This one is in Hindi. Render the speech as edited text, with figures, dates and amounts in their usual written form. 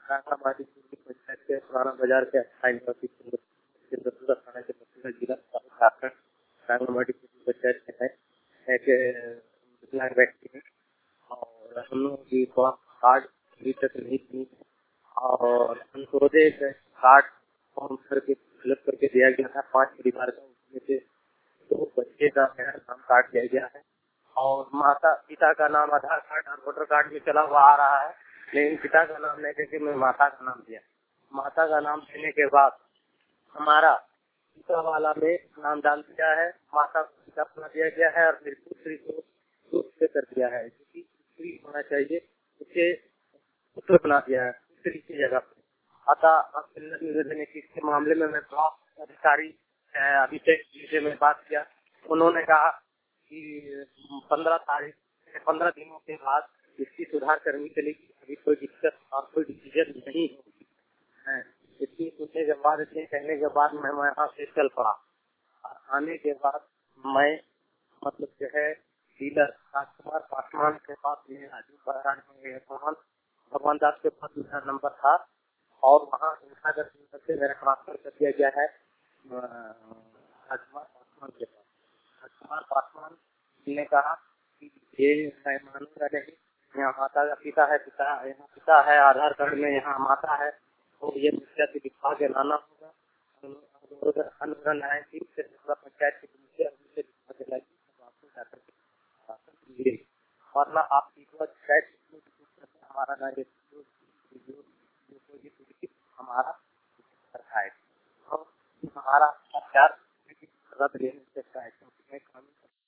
रांगामाटी की पंचायत के पुराना बाजार के 28 केंद्र थाना के जिला झारखंड रांगामाटी की पंचायत के है एक विकलांग व्यक्ति है और हम लोग की कार्ड अभी तक नहीं थी और अंत्योदय कार्ड फॉर्म करके फिलअप करके दिया गया था 5 परिवार का, उसमें से 2 बच्चे का मेरा नाम काट दिया गया है और माता पिता का नाम आधार कार्ड और वोटर कार्ड में चला हुआ आ रहा है, लेकिन पिता का नाम नहीं देके मैं माता का नाम दिया। माता का नाम देने के बाद हमारा पिता वाला में नाम डाल दिया है, माता को पिता बना दिया गया है और फिर पुत्री को पुत्र कर दिया है, क्योंकि पुत्री होना चाहिए उसे पुत्र बना दिया है पुत्री की जगह पे। अतः निवेदन है कि इसके मामले में मैं ब्लॉक अधिकारी अभिषेक जी से मैं बात किया, उन्होंने कहा कि 15 दिनों के बाद इसकी सुधार करनी चलेगी, अभी कोई दिक्कत और कोई डिसीजन नहीं है। इतनी सुनने के बाद, इतने कहने के बाद मैं यहाँ से चल पड़ा। आने के बाद मैं मतलब जो है डीलर राजकुमार पासवान के पास में भगवान दास के पास मेरा नंबर था और वहाँ से मेरा ट्रांसफर कर दिया गया है राजकुमार पासवान के पास। राजकुमार पासवान ने कहा कि ये मैं मानूंगा नहीं, यहाँ माता का पिता है, यहाँ पिता है, आधार कार्ड में यहाँ माता है, तो ये मुखिया से लिखवा के लाना होगा। पंचायत की मुखिया से लिखवा के लाएगी, आपको जाकर के वरना आप हमारा ना हमारा है और हमारा रद्द